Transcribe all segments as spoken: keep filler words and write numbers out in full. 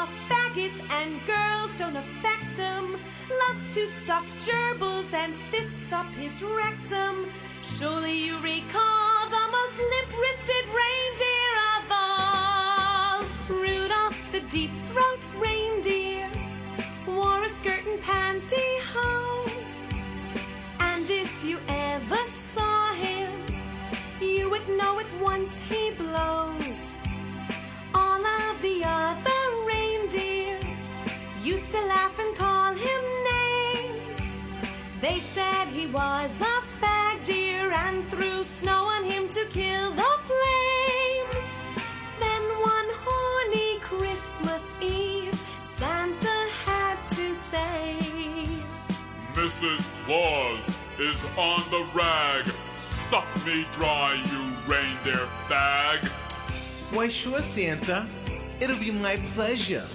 of faggots and girls don't affect him. Loves to stuff gerbils and fists up his rectum. Surely you recall the most limp-wristed reindeer of all. Rudolph the deep-throat reindeer wore a skirt and pantyhose. And if you ever saw him, you would know at once he blows. All of the other reindeer used to laugh and call him names. They said he was a fag deer and threw snow on him to kill the flames. Then one horny Christmas Eve, Santa had to say, Missus Claus is on the rag. Suck me dry, you reindeer fag. Why, sure, Santa. It'll be my pleasure.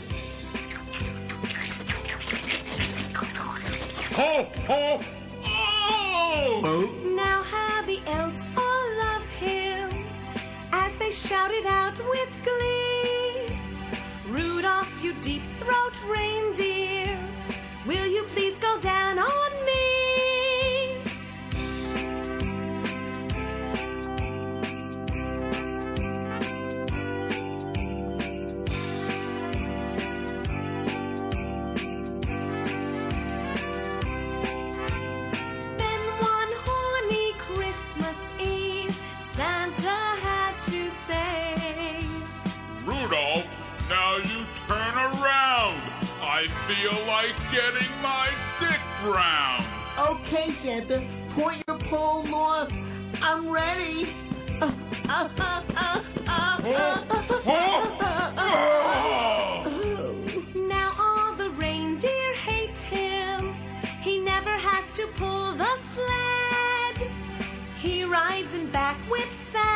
Ho, ho, oh! Now how the elves all love him as they shouted out with glee. Rudolph, you deep-throat reindeer, will you please go down on me? Then one horny Christmas Eve, Santa had to say, Rudolph, now you turn around. I feel like getting my dick brown. Okay, Santa, point your pole north. I'm ready. Uh, uh, uh, uh, uh, uh. Now all the reindeer hate him. He never has to pull the sled. He rides in back with Santa.